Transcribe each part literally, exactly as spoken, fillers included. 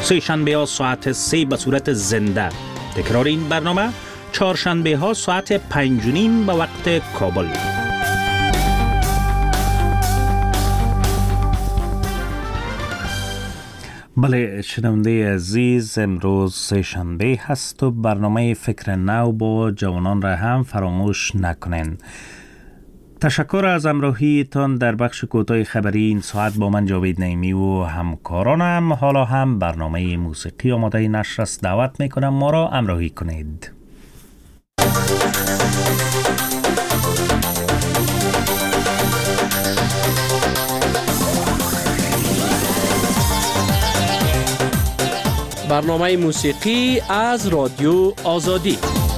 سه شنبه ها ساعت سه به صورت زنده. تکرار این برنامه چهارشنبه ها ساعت پنج و نیم به وقت کابل. بله شنونده عزیز، امروز سه شنبه هست و برنامه فکر نو با جوانان را هم فراموش نکنین. تشکر از همراهیتان در بخش کوتاه خبری این ساعت با من جاوید نعیمی و همکارانم. حالا هم برنامه موسیقی آماده نشر است. دعوت میکنم ما را همراهی کنید. برنامه موسیقی از رادیو آزادی.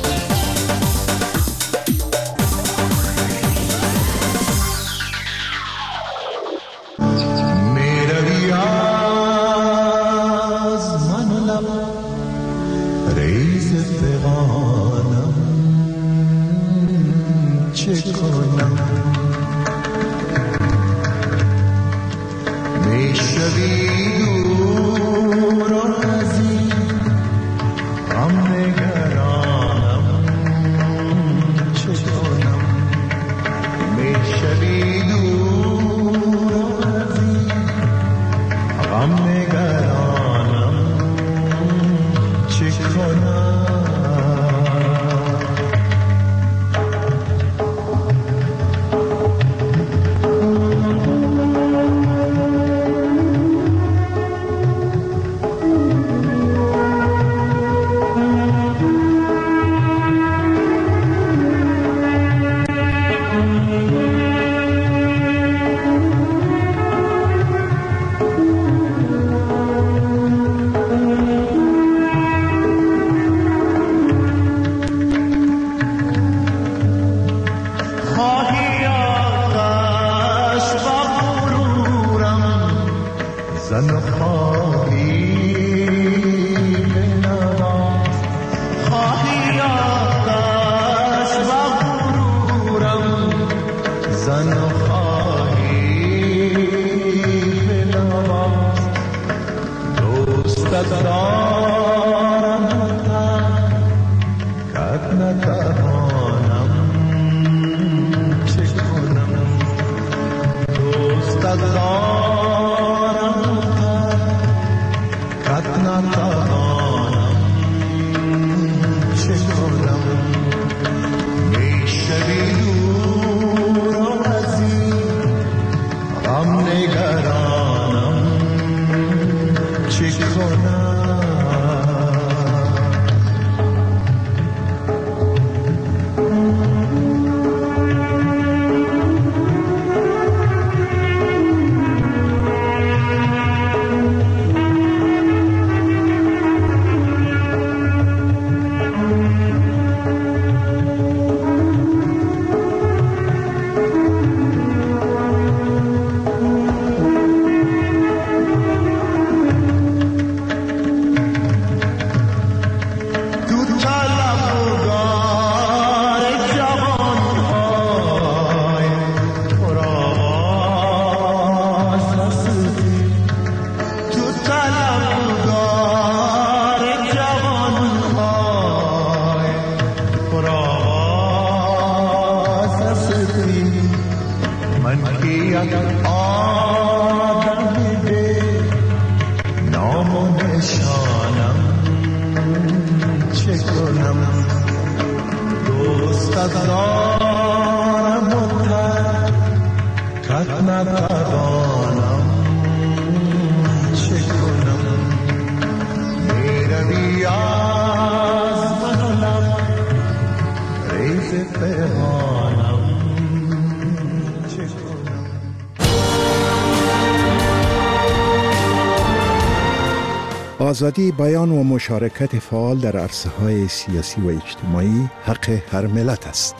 آزادی بیان و مشارکت فعال در عرصه‌های سیاسی و اجتماعی حق هر ملت است.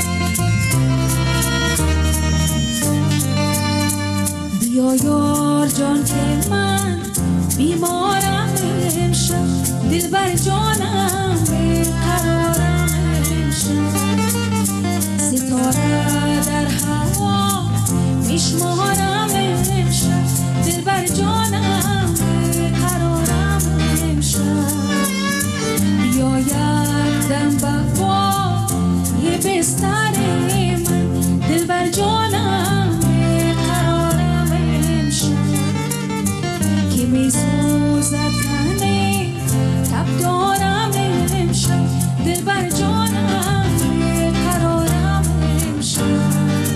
بیا یار جان که من بیمارم امشب، دل بر جانم قرارم امشب، ستاره در هوا میشمارم امشب، دل بر جانم قرارم امشب، بیاید دم بفا یه بستر من، دل بر جانم قرارم امشب، که میسوزد تنه تب دارم امشب، دل بر جانم قرارم امشب،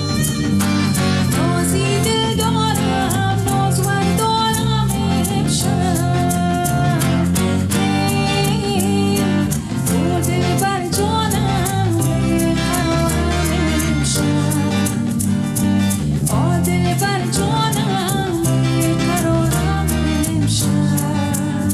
نازی دل دارم نازوان دارم امشب، تو دل بر جانم قرارم امشب، آ دل بر جانم قرارم امشب،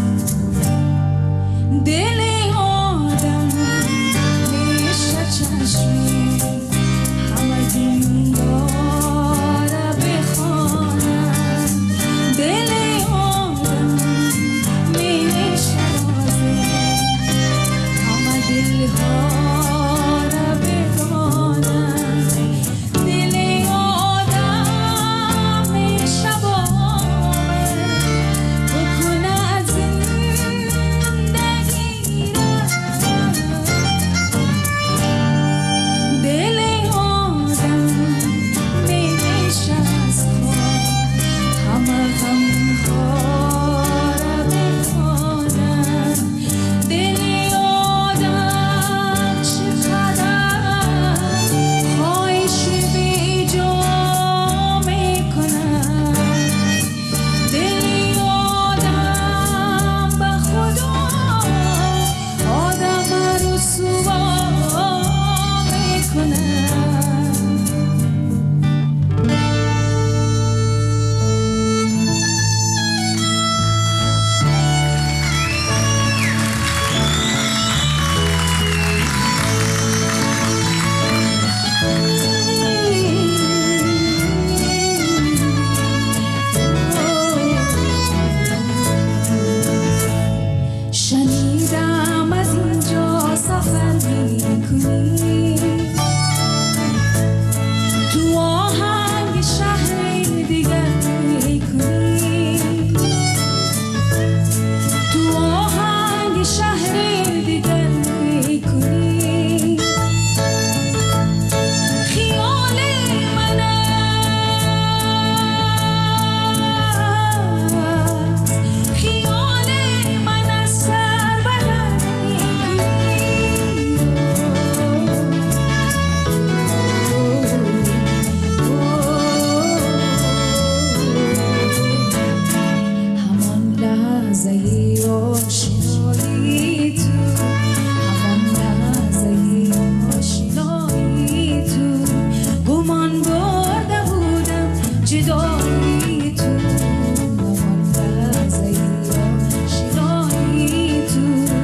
دل آدم میشه چشمی همه دنیا را بخوانم، دل آدم میشه رازه همه دلها را بدانم، دل آدم میشه باور بکنه از زندگی را، دل آدم میشه از تو همه غمها را بخوانم، دل آدم چقدر خواهش بی جا میکنم، دل آدم به خدا آدم رسوا میکنم. شنیدم از اینجا سفر میکنی، تو آهنگ شهر دیگر میکنی، تو آهنگ شهر دیگر میکنی، خیال من است، خیال من از سر بدر همان لحظه آشنایی تو، همان لحظه آشنایی تو، گمان برده بودم جدایی تو، همان لحظه آشنایی تو،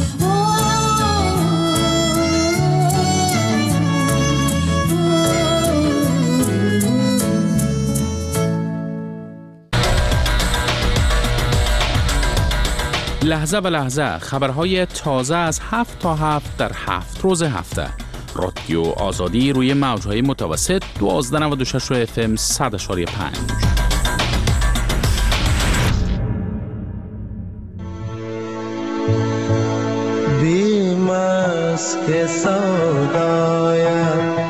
لحظه به لحظه خبرهای تازه از هفت تا هفت در هفت روز هفته. رادیو آزادی روی موجهای متوسط دوازده نود و شش اف ام صد اشاری پنج. بیم است که سودایم،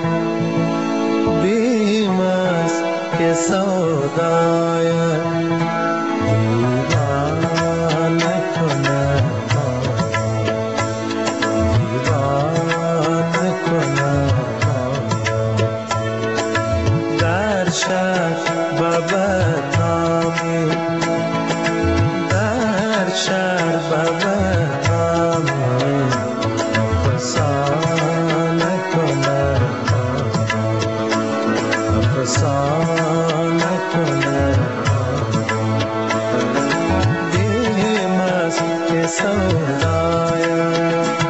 بیم است که سودایم دیوانه کنه، دیوانه کنه، در شهر و بدنامی، در شهر و بدنامی افسانه کنه، افسانه کنه، بیم است که سودایم.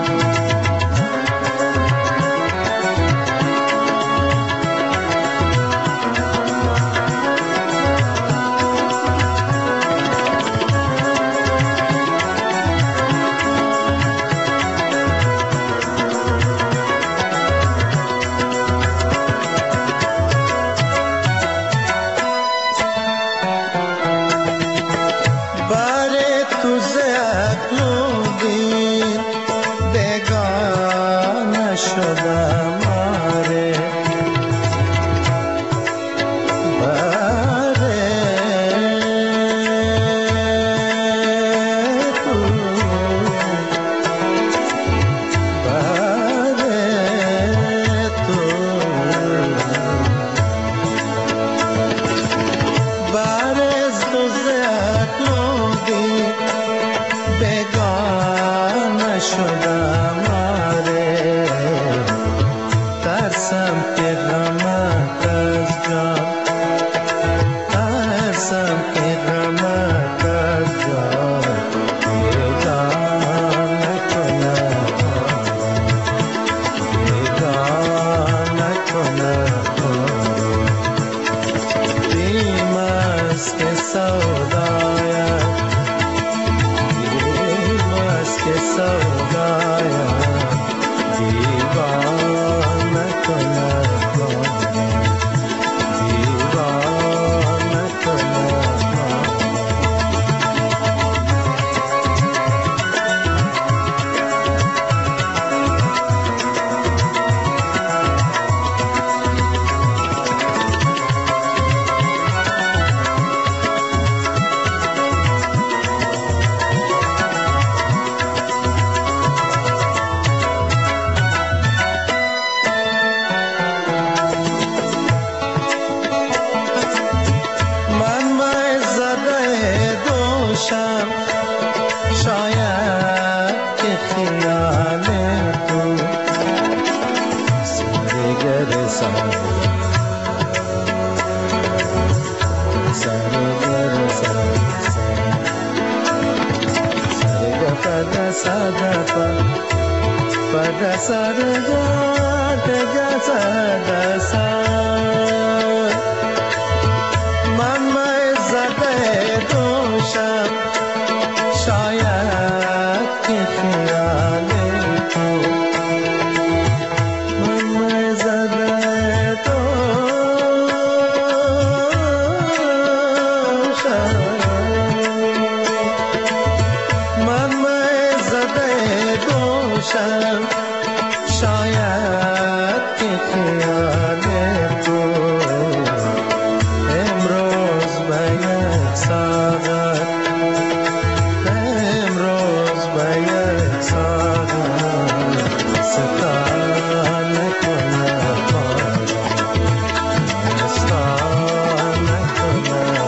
برسم سر برسم سر پد سر پد پد سر گد سر سر من مزده دوشم شاید که خیال تو من مزده دوشم من مزده دوشم شاید که خیال تو امروز به یک ساعت امروز به یک ساعت ستا نکنه ستا نکنه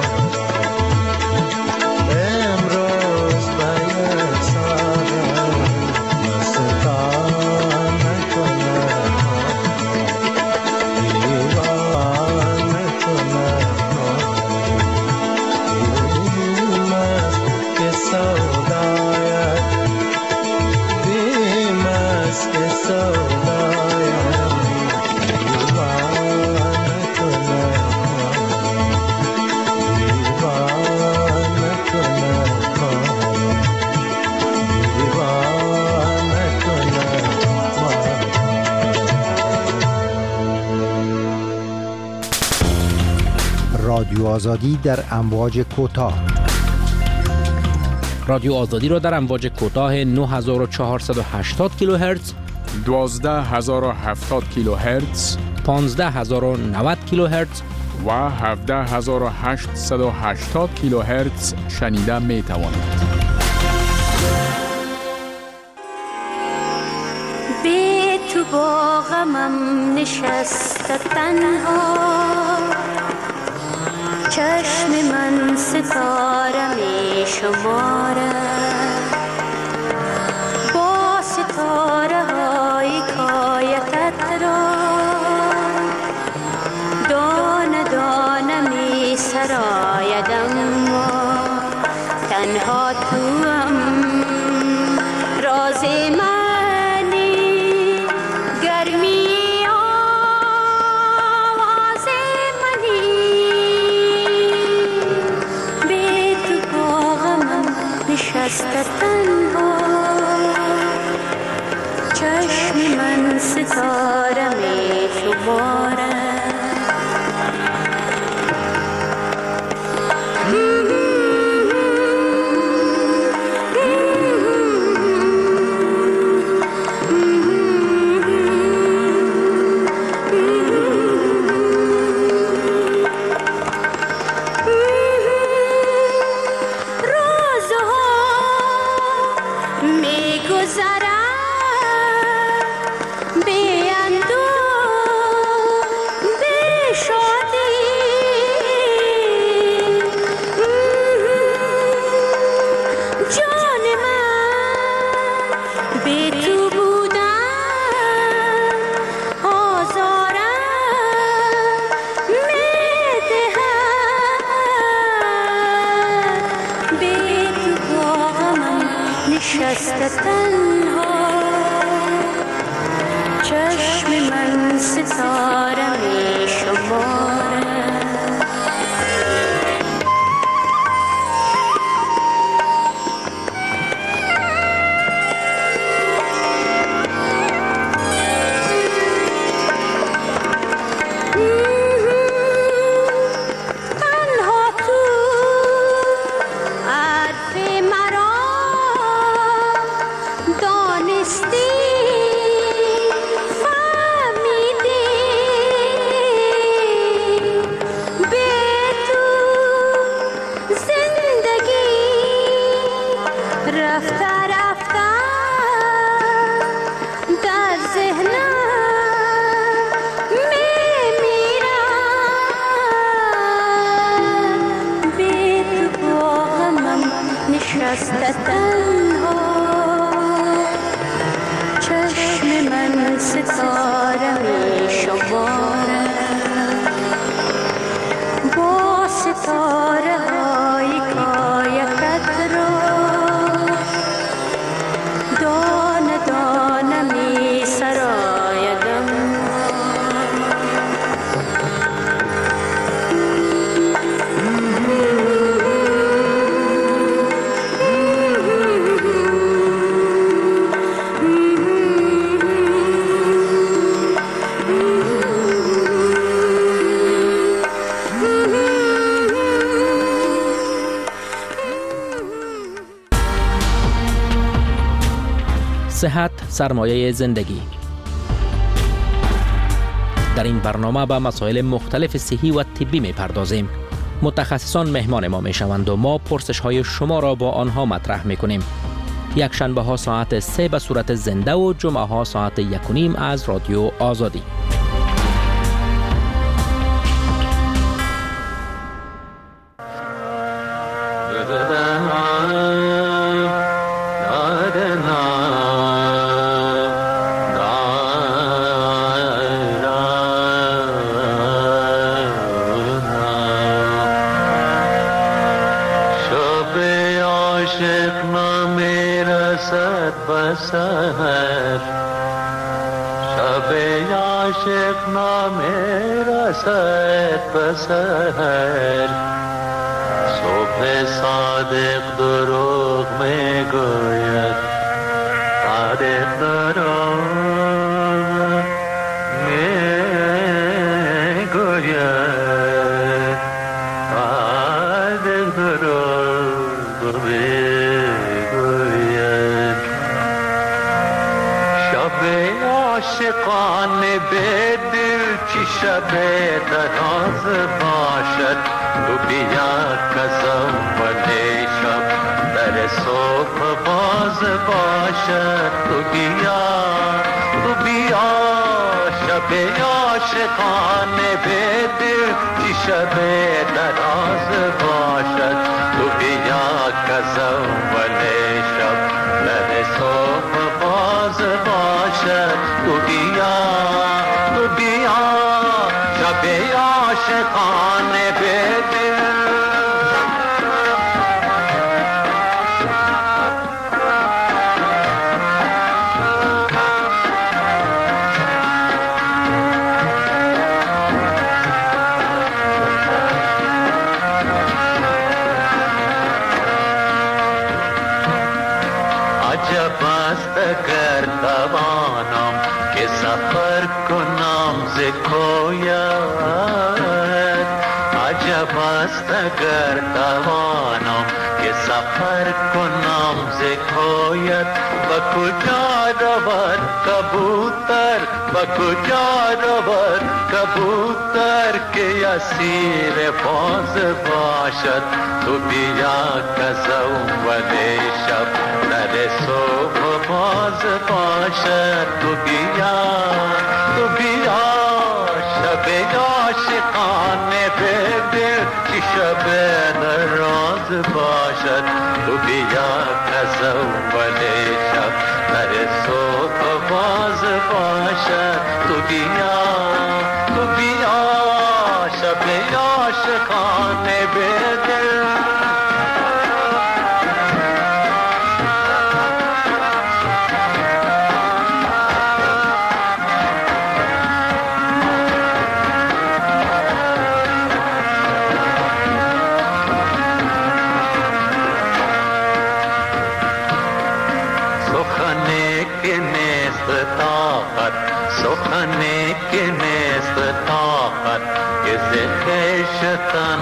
امروز به یک ساعت ستا نکنه دیوان نکنه بیم است که سودایت بیم است که سودایت دیوان نکنه دیوان نکنه دیوان نکنه رادیو آزادی در امواج کوتاه. رادیو آزادی را در امواج کوتاه نه هزار و چهارصد و هشتاد کیلوهرتز، دوازده هزار و هفتاد کیلوهرتز پانزده هزار و نود کیلوهرتز و هفده هزار و هشتصد و هشتاد کیلوهرتز شنیده می توانید. به تو با غمم نشسته تنها، چشم من ستاره می شمارد، با ستاره های کایتت را دانه دانه می سراید، اما تنها تو هم راز منی، گرمی آواز منی، به تو با غمم نشسته تنها، چشم من ستاره می شمارد. نشسته تنها، چشم من ستاره می شمارد. نشسته تنها، چشم من ستاره می صحت سرمایه زندگی. در این برنامه به مسائل مختلف صحی و طبی می پردازیم. متخصصان مهمان ما می شوند و ما پرسش های شما را با آنها مطرح می کنیم. یک شنبه ها ساعت سه به صورت زنده و جمعه ها ساعت یک و نیم از رادیو آزادی. سحر شب عاشق نامه رسد به سحر صبح صادق دروغ میگوید صادق دروغ میگوید صادق دروغ میگوید شب عاشقانه به دل چی شب دراز باشد تو بیا کزم ولی شب در صبح باز باشد تو بیا تو بیا شب عاشقانه به دل چی شب دراز باشد تو بیا کزم ولی شب در صبح باز باشد تو بیا تو بیا شب عاشقانه به دل عجب است اگر توانم که سفر کنم ز کویت عجب است اگر توانم که سفر کنم ز کویت و کجا رود کبوتر و کجا رود کبوتر که اسیر باز باشد تو بیا کزم ولی شب در صبح باز باشد تو بیا تو بیا شب عاشقانه به دل چی شب نراز باشد تو بیا کزم ولی شب در صبح باز باشد تو بیا تو بیا شب عاشقانه به دل سخنی که نیست طاقت که ز خویشتن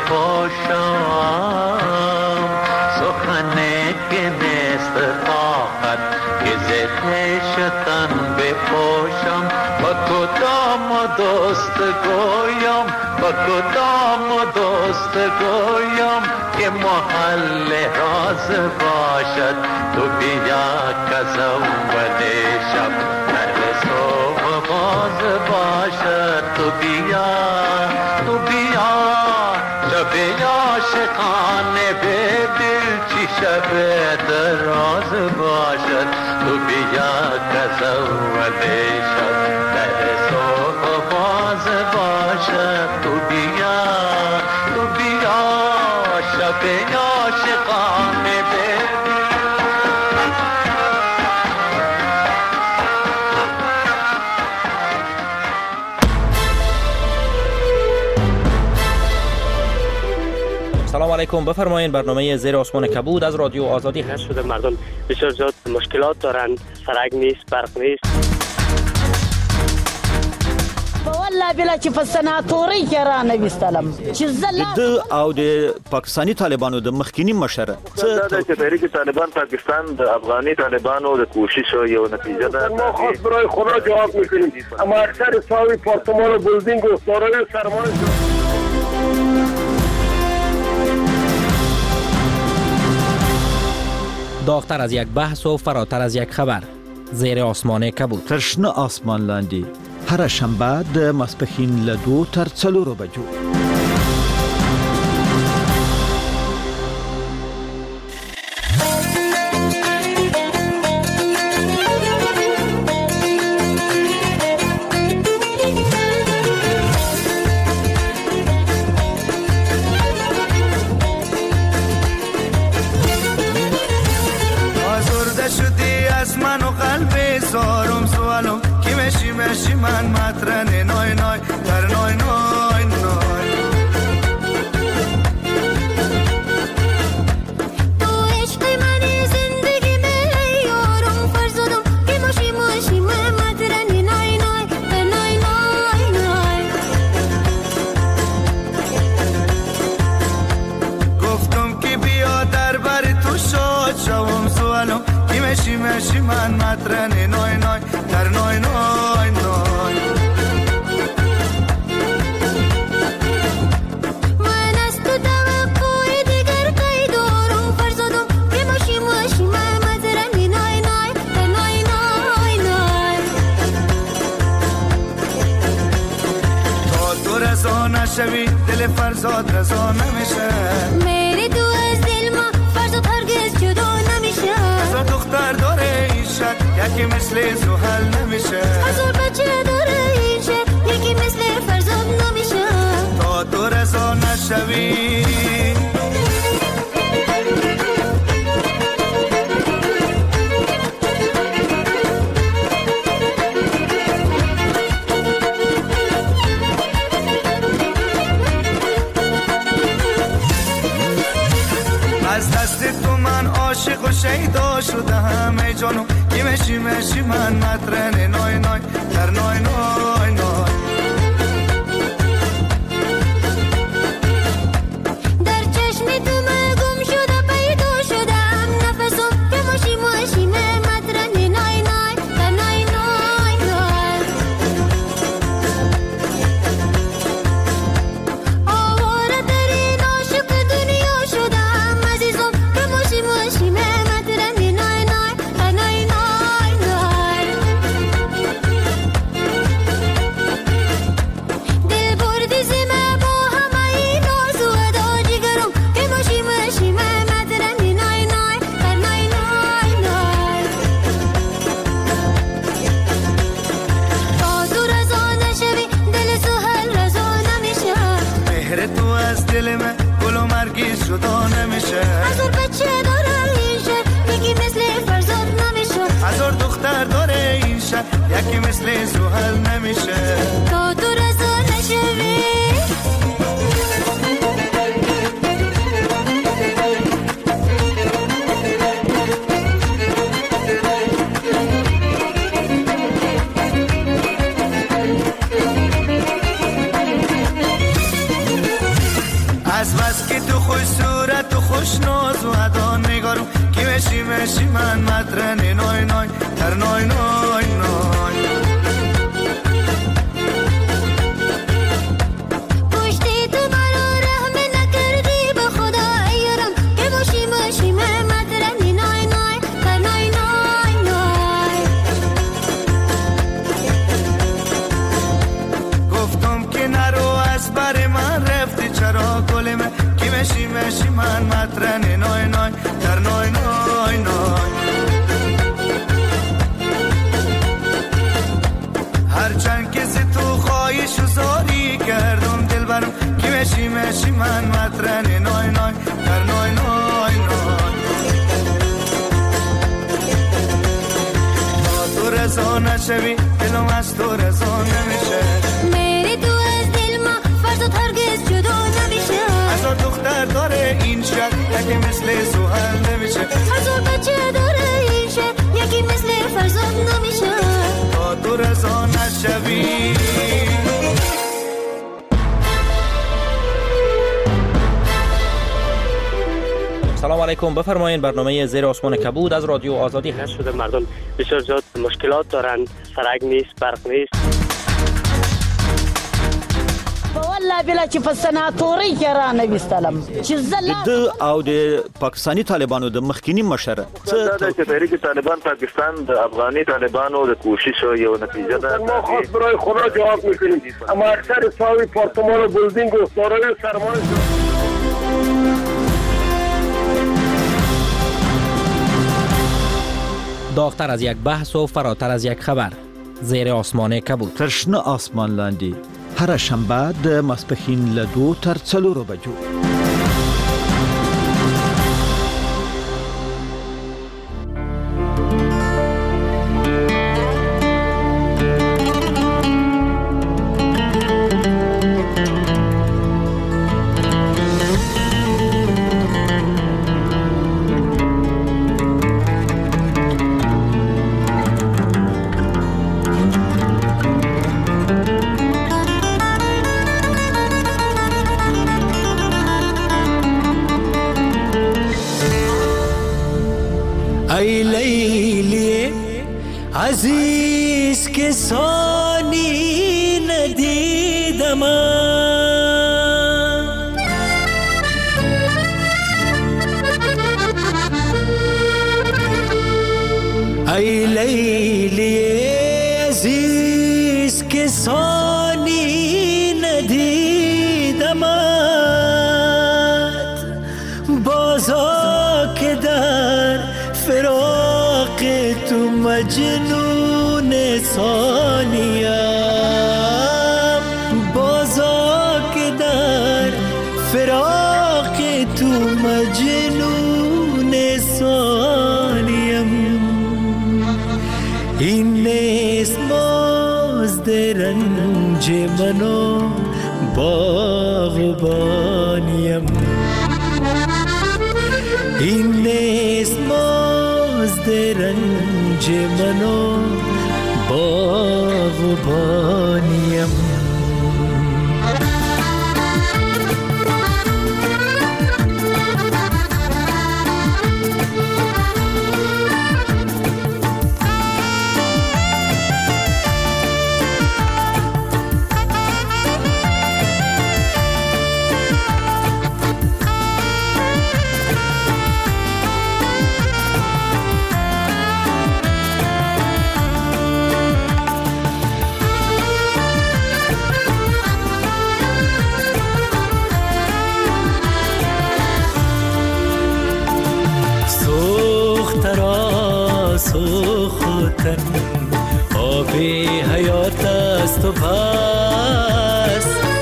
بپوشم سخنی که نیست طاقت که ز خویشتن بپوشم با کدام دوست گویم با کدام دوست گویم که محل راز باشد تو بیا کزم ولی شب صبح باز باشد تو بیا تو بیا شب عاشقانه به دل چی شب دراز باشد تو بیا کزم ولی شب در صبح باز باشد تو بیا تو بیا شب عاشقانه به سلام علیکم، بفرمایید. برنامه زیر آسمان کبود از رادیو آزادی هست. شده مردم بسیار زیاد مشکلات دارند، سرک نیست، برق نیست. والله بلا چې په سناتوري کې را نویستلم چې زه د او د پاکستاني طالبانو د مخکینی مشره څه د تحریک طالبان پاکستان د افغاني طالبانو د کوشش یو نتیجه ده. ما خاص برای خدا جواب میکنیم اما اکثر ساوی پارتمان و بلدینگ و سارای سرمان داغتر از یک بحث و فراتر از یک خبر زیر آسمان کبود ترشنه آسمان لاندی هر شنبه د ماسپښین له دو تر څلورو بجو. آزرده شدی از من و قلب زارم سوالم کی مشی مشی من مطرن نای نای در نای نای نای تو عشق من زندگی می یارم فرزادم کی مشی مشی من مطرن نای نای در نای نای نای گفتم که بیا در بر تو شاد شوم سوالم کی مشی مشی من مطرن نای نای در نای نای نای من از تو توقع دیگر کی دارم فرزادم کی مشی مشی من مطرن نای نای در نای نای نای تا تو رضا نشوی دل فرزاد رضا نمیشه میری تو از دل ما فرزاد هرگز جدا نمیشه هزار دختر داره این شهر یکی مثل زحل نمیشه هزار بچه داره این شهر یکی مثل فرزاد نمیشه تا تو رضا نشوی از دست تو من عاشق و شیدا شدم ای جانو کی مشی مشی من مطرن نای نای در نای نای نای در چشم تو من گم شده پیدا شدم نفسم که مشی مشی من مطرن نای نای در نای نای نای آواره در این عاشق دنیا شدم عزیزم که مشی مشی من مطرن نای نای در نای نای نای دل بردی زمه با همه این آرزو ادا جگرم که مشی مشی من مطرن نای نای در نای نای نای تا تو رضا نشوی دل سهل رضا نمیشه مهر تو از دل من گل و مرگیز جدا نمیشه هزار بچه داره این شهر یکی مثل فرزاد نمیشه هزار دختر داره این شهر یکی مثل زحل نمیشه تا تو رضا نشوی از بس که تو خوش صورت و خوش ناز و ادا نگارم کی مشی مشی من مطرن نای نای در نای نای نای پشتی تو مرا رحم نکردی به خدا ایرم که مشی مشی من مطرن نای نای در نای نای نای گفتم که نرو از بر من رفتی چرا گل من کی مشی مشی من مطرن نای نای در نای نای نای هرچند که ز تو خواهش و زاری کردم دل برم کی مشی مشی من مطرن نای نای در نای نای نای تا تو رضا نشوی دلم از تو رضا نمیشه میری تو از دل ما فرزاد هرگز جدا نمیشه هزار دختر داره این شهر یکی مثل زحل نمیشه هزار بچه داره این شهر یکی مثل فرزاد نمیشه تا تو رضا نشوی علیکم. بفرمایید. برنامه زیر آسمان کبود از رادیو آزادی هست. شده مردم بسیار زیاد مشکلات دارند، سرک نیست، برق نیست. والله بلا چې په سناتوري کې را نویستلم چې زلا د او د پاکستانی طالبانو د مخکینی مشر دا چې تحریک طالبان پاکستان د افغاني طالبانو د کوشش یو نتیجه ده. ما خاص برای خدا جواب میکنیم. اما اکثر ساوی پارتمان و بلدینگ و دارای سرمایه داغتر از یک بحث و فراتر از یک خبر. زیر آسمان کبود. ترشنه آسمان لاندی هر شنبه د ماسپښین له دوه تر څلورو بجو. ای لیلی عزیز که ثانی ندیدم، ای لیلی عزیز که ثانی ندیدم، بازا که در فراق تو مجنون ثانیم، بازا که در فراق تو مجنون ثانیم. این نیست مزد رنج منو باغبانیم، این نیست مزد رنج منو باغبانیم. سوختن آب حیات است و بس،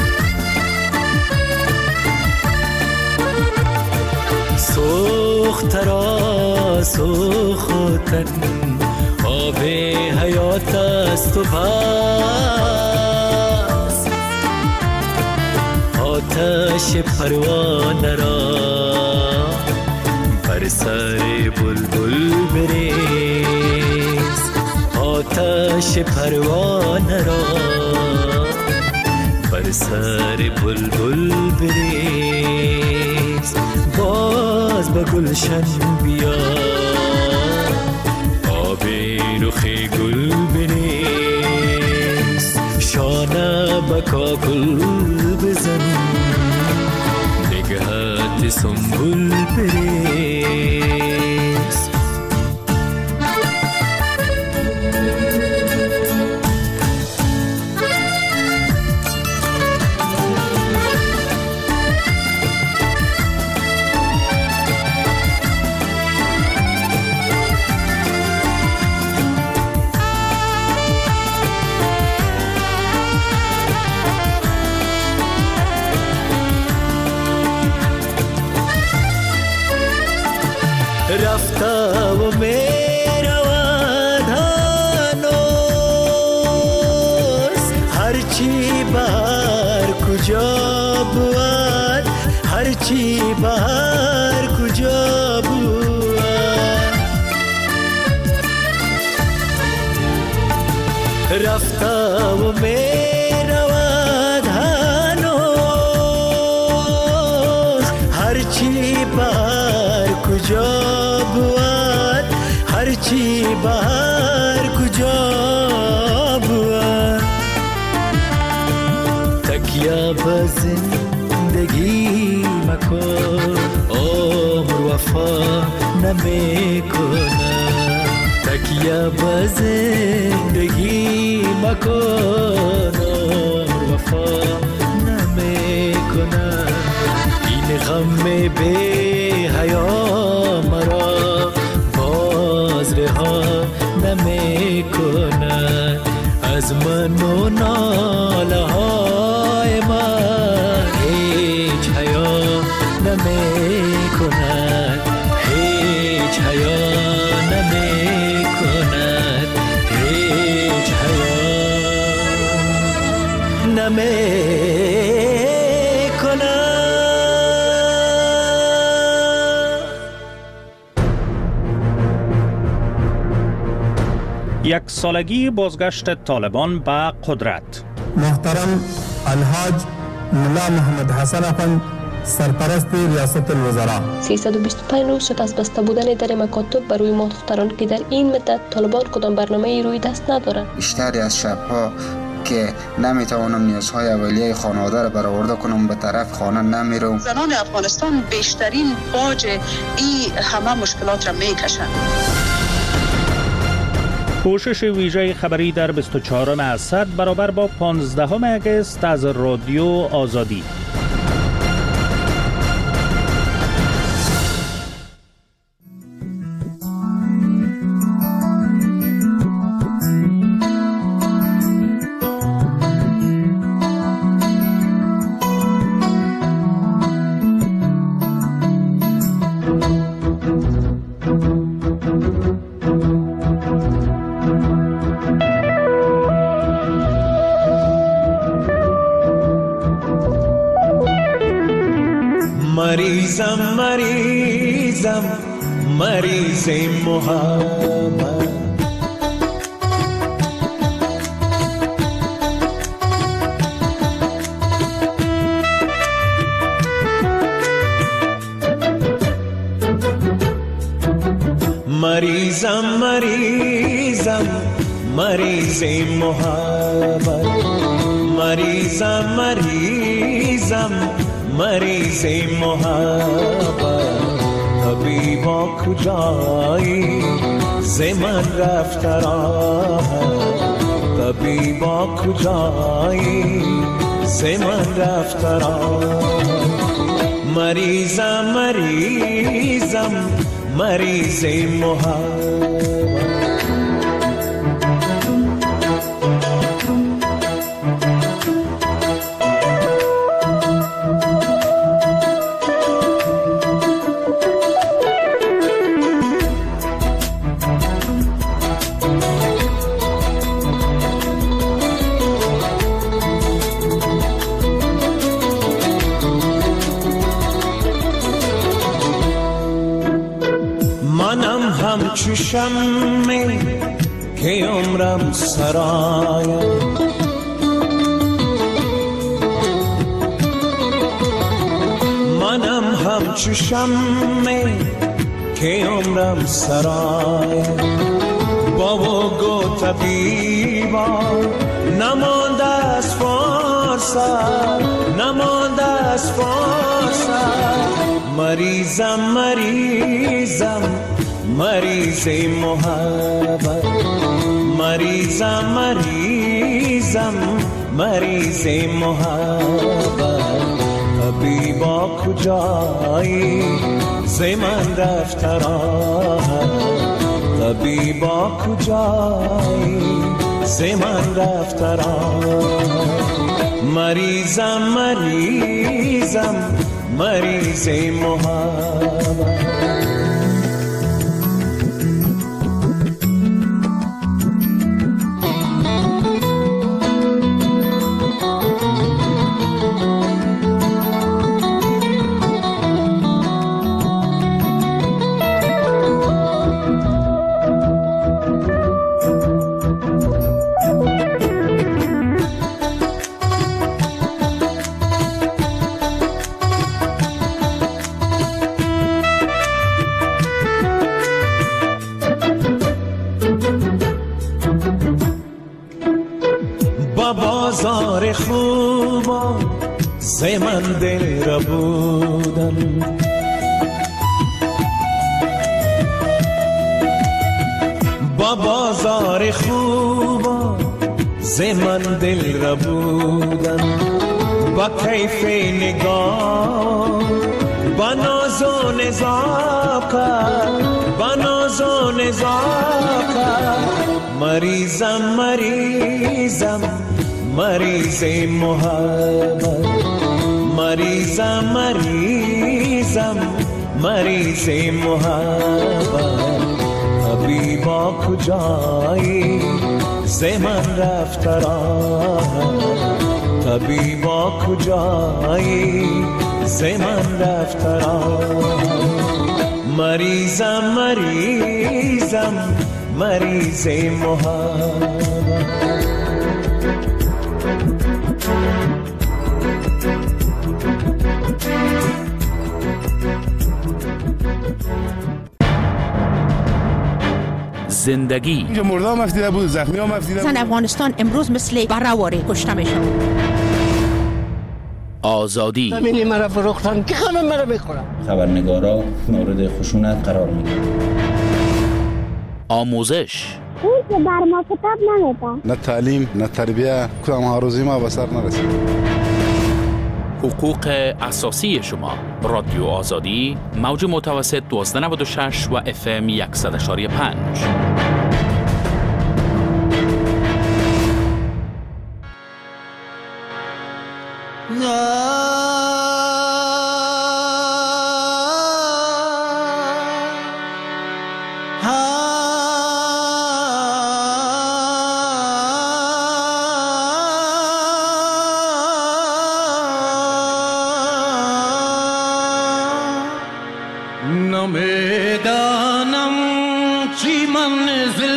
سوخت را سوختن آب حیات است و بس، آتش پروانه را بر سر بلبل بریز، آتش پروانه را بر سر بلبل بریز، باز به گلشن بیا آب رخ گل بریز، شانه به کاکل بزن نگهت سنبل بریز. رفته و میرود هنوز، هرچی بهر کجا بود، هرچی بهر کجا بود، رفته و میرود هنوز، هرچی بهر کجا هرچی بهر کجا بود تکیه به زندگی مکن عمر وفا نمیکنه تکیه به زندگی مکن عمر وفا نمیکنه این غم بی حیا مرا باز رها نمیکنه از من و ناله های من هیچ حیا نمیکنه هیچ حیا نمیکنه هیچ حیا نمیکنه یک سالگی بازگشت طالبان به قدرت. محترم الحاج ملا محمد حسن افند سرپرست ریاست الوزراء سیصد و بیست و پنج روز شد از بسته بودن در مکاتب برای ما دختران که در این مدت طالبان کدام برنامه روی دست ندارند. بیشتری از شبها که نمیتوانم نیازهای اولیه خانواده را برآورده کنم به طرف خانه نمیرم. زنان افغانستان بیشترین باج این همه مشکلات را میکشند. پوشش ویژه خبری در بیست و چهارم اسد برابر با پانزدهم اگست از رادیو آزادی. مریضم مریضم مریض محبت مریضم مریضم مریض محبت مریضم مریضم مریض محبت طبیبا کجایی ز من رفته راحت طبیبا کجایی ز من رفته راحت مریضم مریضم مریض محبت شمع که عمرم سرایم منم همچو شمع که عمرم سرایم بابا گو طبیبا نمانده از فرصت نمانده از فرصت مریضم مریضم مریض محبت مریضم مریضم مریض محبت طبیبا کجایی ز من رفته راحت طبیبا کجایی ز من رفته راحت مریضم مریضم مریض محبت ز من دل را بودم. با بازار خوبا ز من دل را بودم، با کیف نگاه با ناز و نزاکت، با ناز و نزاکت مریضم مریضم مریض محبت، مریضم مریضم مریض محبت. طبیبا کجایی ز من رفت راه، طبیبا کجایی ز من رفت راه. مریضم مریضم مریض محبت. زندگی اینجا مرده هم افتیده بود، زخمی هم افتیده بود. زن افغانستان امروز مثل برهواری کشته میشن. آزادی زمینی مرا فروختن که همه مرا میخورن. خبرنگارا مورد خشونت قرار میگیرن. آموزش اون که بر ما کتاب نمیدن، نه تعلیم نه تربیه، کدام هاروزی ما به سر نرسید. حقوق اساسی شما. رادیو آزادی، موج متوسط دوازده نود و شش و اف ام صد و یک و پنج. نمیدانم چی منزل